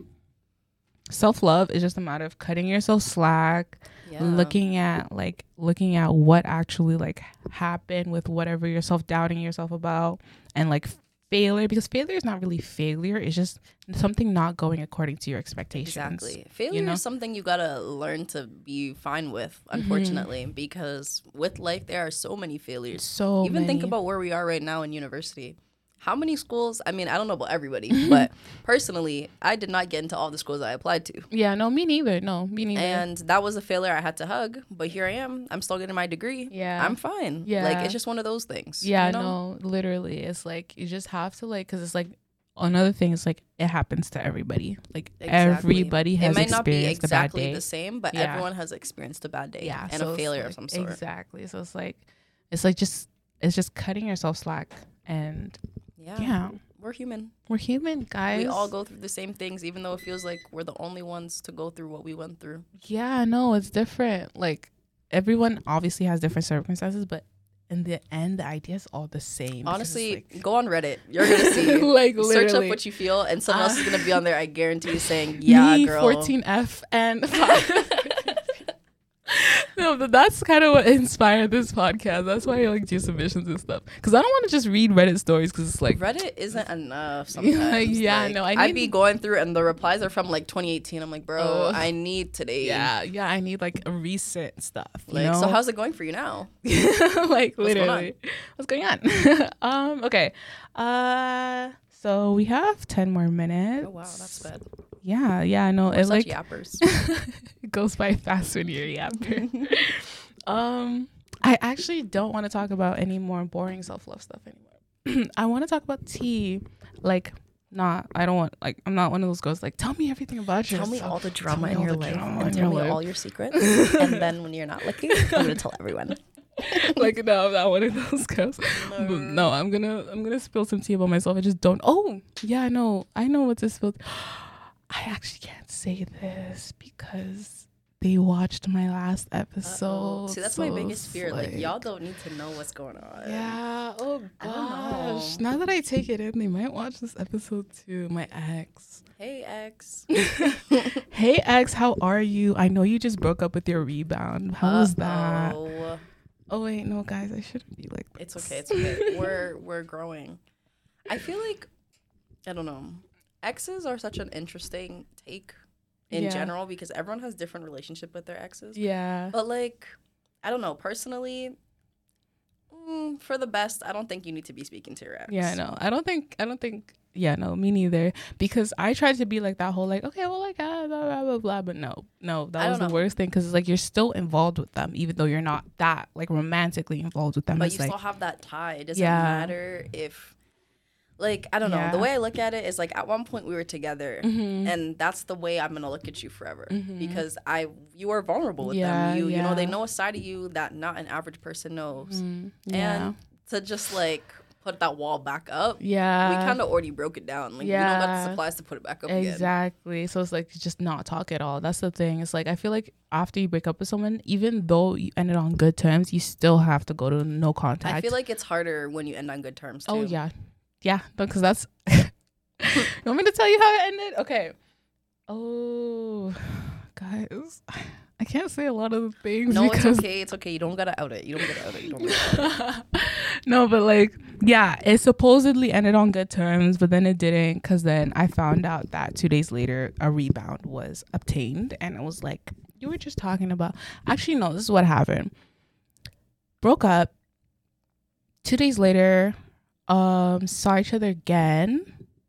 self-love is just a matter of cutting yourself slack. Yeah. Looking at like looking at what actually like happened with whatever you're self-doubting yourself about, and like failure, because failure is not really failure, it's just something not going according to your expectations. Exactly. Failure you know? is something you gotta learn to be fine with, unfortunately, mm-hmm. because with life there are so many failures. So even many. Think about where we are right now in university. How many schools? I mean, I don't know about everybody, but personally, I did not get into all the schools I applied to. Yeah, no, me neither. No, me neither. And that was a failure I had to hug. But here I am. I'm still getting my degree. Yeah. I'm fine. Yeah. Like, it's just one of those things. Yeah, you know? no, literally. It's like, you just have to, like, because it's like, another thing is, like, it happens to everybody. Like, exactly. Everybody has experienced a bad day. It might not be exactly the same, but yeah. everyone has experienced a bad day. Yeah. And so a failure like, of some sort. Exactly. So it's like, it's like just, it's just cutting yourself slack. And yeah. yeah. We're human. We're human, guys. We all go through the same things, even though it feels like we're the only ones to go through what we went through. Yeah, no, it's different. Like, everyone obviously has different circumstances, but in the end, the idea is all the same. Honestly, like, go on Reddit. You're going to see. Like, literally. Search up what you feel, and someone uh, else is going to be on there, I guarantee you, saying, yeah, me, girl. fourteen F and No, but that's kind of what inspired this podcast. That's why I like do submissions and stuff, because I don't want to just read Reddit stories, because it's like Reddit isn't enough sometimes. yeah, like, no, I need... I'd be going through and the replies are from like twenty eighteen. I'm like, bro, oh. I need today. Yeah, yeah, I need like a recent stuff. You like, know? So how's it going for you now? Like, literally, what's going on? What's going on? um, okay, uh, so we have ten more minutes. Oh wow, that's good. Yeah, yeah, no, it's like yappers. It goes by fast when you're a yapper. um, I actually don't want to talk about any more boring self-love stuff anymore. I want to talk about tea. Like, not, I don't want, like, I'm not one of those girls, like, tell me everything about tell yourself. Me all the drama in your life. And tell me life. all your secrets. And then when you're not looking, I'm going to tell everyone. Like, no, I'm not one of those girls. No. no, I'm gonna, I'm gonna spill some tea about myself. I just don't. Oh, yeah, I know. I know what to spill. I actually can't say this because they watched my last episode. Uh-oh. See, that's so my biggest fear. Like, like, y'all don't need to know what's going on. Yeah. Oh I don't know. gosh. Now that I take it in, they might watch this episode too. My ex. Hey, ex. Hey ex, how are you? I know you just broke up with your rebound. How was that? Uh-oh. Oh wait, no, guys, I shouldn't be like this. It's okay. It's okay. we're we're growing. I feel like I don't know. Exes are such an interesting take in Yeah. general because everyone has different relationship with their exes. Yeah. But like, I don't know. Personally, mm, for the best, I don't think you need to be speaking to your ex. Yeah, no, I don't think, I don't think, yeah, no, me neither. Because I tried to be like that whole, like, okay, well, like, ah, blah, blah, blah, blah, but no, no, I that was don't the know. worst thing. Because it's like, you're still involved with them, even though you're not that, like, romantically involved with them. But It's you like, still have that tie. It doesn't Yeah. matter if, like, I don't know. Yeah. The way I look at it is like at one point we were together, Mhm. and that's the way I'm gonna look at you forever Mhm. because I you are vulnerable with Yeah, them. You you know they yeah. know a side of you that not an average person knows, mm, yeah, and to just like put that wall back up, yeah. we kind of already broke it down. Like we don't got Yeah. the supplies to put it back up again. Exactly. So it's like just not talk at all. That's the thing. It's like I feel like after you break up with someone, even though you ended on good terms, you still have to go to no contact. I feel like it's harder when you end on good terms too. Oh yeah, yeah. Because that's. You want me to tell you how it ended? Okay. Oh, guys, I can't say a lot of things. No, because it's okay. It's okay. You don't gotta out it. You don't gotta out it. You don't gotta out it. No, but like, yeah, it supposedly ended on good terms, but then it didn't. Because then I found out that two days later, a rebound was obtained, and it was like you were just talking about. Actually, no, this is what happened. Broke up. Two days later, um, saw each other again,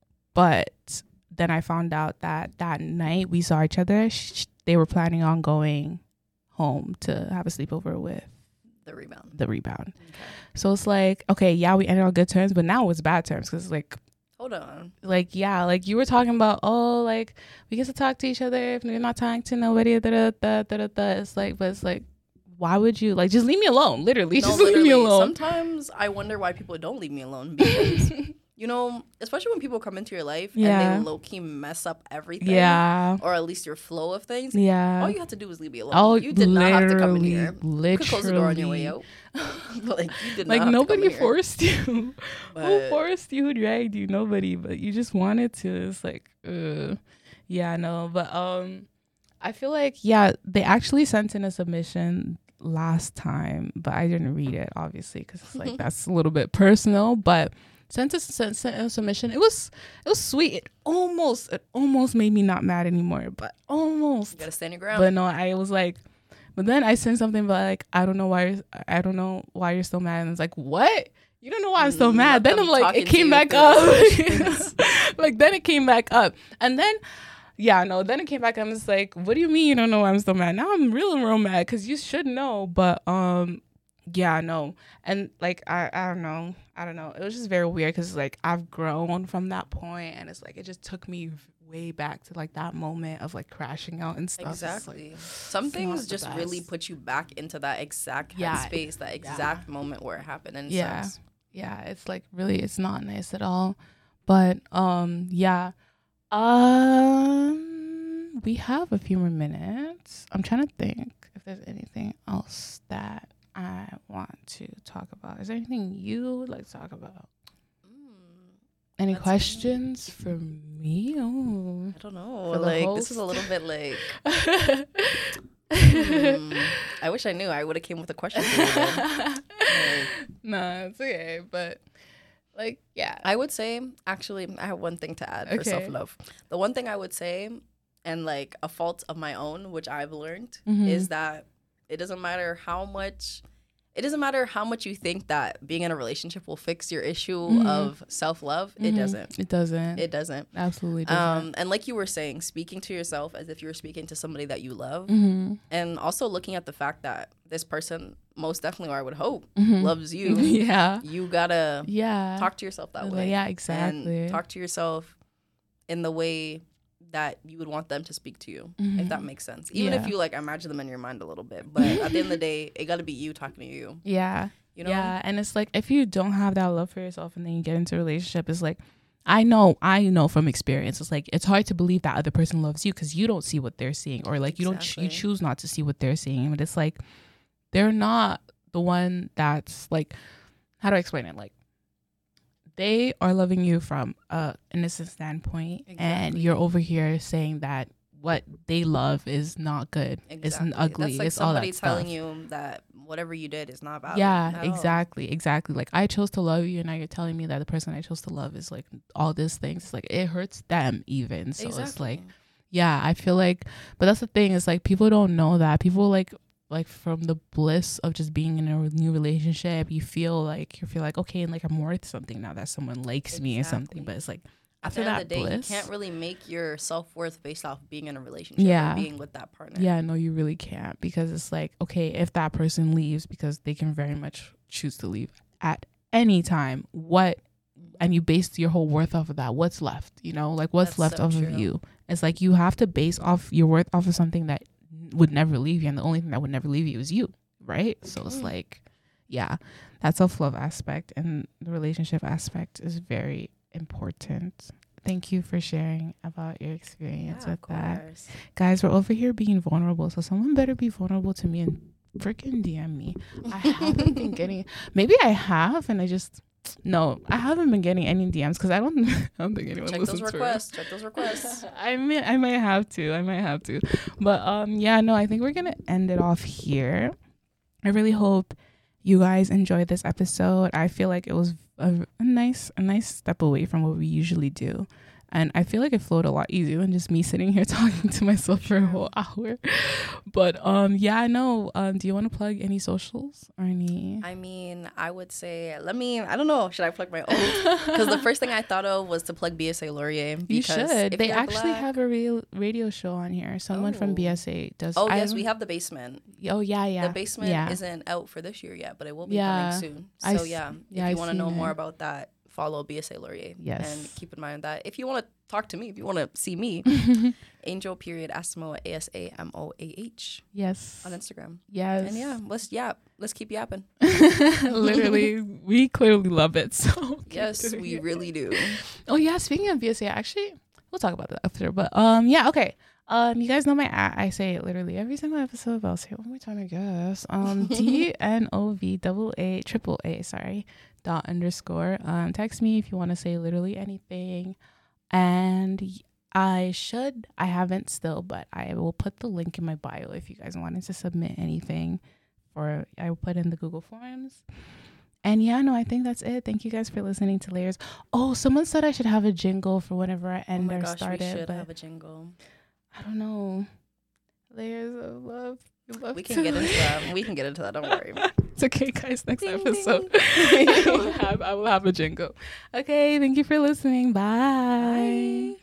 but then I found out that that night we saw each other. Sh- they were planning on going home to have a sleepover with The rebound. the rebound. Okay. So it's like, okay, yeah, we ended on good terms, but now it's bad terms because like, Hold on. like yeah, like you were talking about, oh, like we get to talk to each other if we're not talking to nobody. Da, da, da, da, da, da. It's like, but it's like, why would you like just leave me alone? Literally, No, just leave me literally, alone. Sometimes I wonder why people don't leave me alone because, you know, especially when people come into your life Yeah. and they low key mess up everything. Yeah, Or at least your flow of things. yeah. All you have to do is leave me alone. Oh, you did not have to come in here. literally, You could close the door on your way literally. out. But, like you did not Like have nobody to come in here. forced you. Who But- forced you? Who dragged you? Nobody. But you just wanted to. It's like, uh, yeah, no. But um, I feel like yeah, they actually sent in a submission last time, but I didn't read it obviously because it's like that's a little bit personal. But sent a, sent, sent a submission. It was it was sweet. It almost it almost made me not mad anymore, but almost. You gotta stand your ground. But no, I was like, but then I sent something about like, I don't know why you're, I don't know why you're still mad. And it's like, what? You don't know why I'm still Mm, mad. let Then them I'm like, talking it to came you back through up. the Like then it came back up. And then, yeah, no, then it came back. I'm just like, what do you mean you don't know why I'm still mad? Now I'm real, real mad because you should know. But um, yeah, no. And like, I, I don't know. I don't know. It was just very weird because like I've grown from that point, and it's like it just took me way back to like that moment of like crashing out and stuff. It's, like, Exactly. Some it's not things the just really best. put you back into that exact Yeah. headspace, that exact moment where it happened, and it Yeah. sucks. yeah, it's like really, it's not nice at all. But um, yeah, um, we have a few more minutes. I'm trying to think if there's anything else that I want to talk about. Is there anything you would like to talk about? Mm, Any That's questions for me? Oh. I don't know. For the Like this is a host? little bit like. hmm, I wish I knew. I would have came with a question for you. Then. Like, Nah, it's okay. But like, yeah. I would say, actually, I have one thing to add for Okay. self love. The one thing I would say, and like a fault of my own, which I've learned, Mhm. is that it doesn't matter how much. It doesn't matter how much you think that being in a relationship will fix your issue Mhm. of self love. It Mhm. doesn't. It doesn't. It doesn't. Absolutely doesn't. Um, and like you were saying, speaking to yourself as if you were speaking to somebody that you love, mm-hmm. and also looking at the fact that this person, most definitely, or I would hope, Mhm. loves you. Yeah. You gotta Yeah. talk to yourself that Like, way. yeah, exactly. And talk to yourself in the way that you would want them to speak to you, Mhm. if that makes sense. Even Yeah. if you like imagine them in your mind a little bit, but at the end of the day, it got to be you talking to you. Yeah. You know? Yeah. And it's like if you don't have that love for yourself and then you get into a relationship, it's like I know, I know from experience. It's like it's hard to believe that other person loves you because you don't see what they're seeing, or like you exactly. don't, ch- you choose not to see what they're seeing. But it's like they're not the one that's like, how do I explain it? Like they are loving you from a innocent standpoint, exactly. and you're over here saying that what they love is not good. Exactly. It's ugly. That's like it's all that somebody telling you that whatever you did is not valid. Yeah, exactly, all. exactly. Like I chose to love you, and now you're telling me that the person I chose to love is like all these things. It's like it hurts them even. So exactly. it's like, yeah, I feel like, but that's the thing. Is like people don't know that. People like like from the bliss of just being in a new relationship, you feel like you feel like okay, and like I'm worth something now that someone likes exactly. me or something. But it's like. At the end of the day, bliss, you can't really make your self-worth based off being in a relationship yeah. or being with that partner. Yeah, no, you really can't, because it's like, okay, if that person leaves, because they can very much choose to leave at any time, what, and you base your whole worth off of that, what's left, you know, like what's That's left so off true. Of you? It's like you have to base off your worth off of something that would never leave you, and the only thing that would never leave you is you, right? Okay. So it's like, yeah, that self-love aspect and the relationship aspect is very important. Thank you for sharing about your experience yeah, with that. Guys, we're over here being vulnerable, so someone better be vulnerable to me and freaking D M me. I haven't been getting, maybe I have, and I just, no, I haven't been getting any D Ms because I don't, I don't think anyone check listens those requests. Check those requests. I may, I might have to. I might have to. But um, yeah, no, I think we're gonna end it off here. I really hope you guys enjoyed this episode. I feel like it was a, a nice a nice step away from what we usually do, and I feel like it flowed a lot easier than just me sitting here talking to myself for a whole hour. But um yeah, I know. Um do you want to plug any socials or any? I mean, I would say, let me, I don't know, should I plug my own? Because the first thing I thought of was to plug B S A Laurier. You should. They actually black, have a real radio show on here. Someone oh. from B S A does. Oh yes, we have The Basement. Oh yeah, yeah. The Basement yeah. isn't out for this year yet, but it will be yeah. coming soon. So I, yeah, yeah, if you want to know it. more about that, follow B S A Laurier. Yes. And keep in mind that if you want to talk to me, if you want to see me, Angel period Asamoah, A S A M O A H. Yes. On Instagram. Yes. And yeah, let's yap. Let's keep yapping. Literally, we clearly love it. So yes, we it. really do. Oh yeah, speaking of B S A, actually, we'll talk about that after. But um, yeah, okay. Um, you guys know my at. I say it literally every single episode. But I'll say it one more time, I guess. Um, D N O V double A triple A. Sorry. Dot underscore. Um, text me if you want to say literally anything. And I should, I haven't still, but I will put the link in my bio if you guys wanted to submit anything, or I will put in the Google Forms. And yeah, no, I think that's it. Thank you guys for listening to Layers. Oh, someone said I should have a jingle for whenever I end oh my or gosh, start we it. should but have a jingle. I don't know. Layers of love. love we can get into that. We can get into that. Don't worry. It's okay, guys. Next ding, episode, I, will have, I will have a jingle. Okay, thank you for listening. Bye. Bye.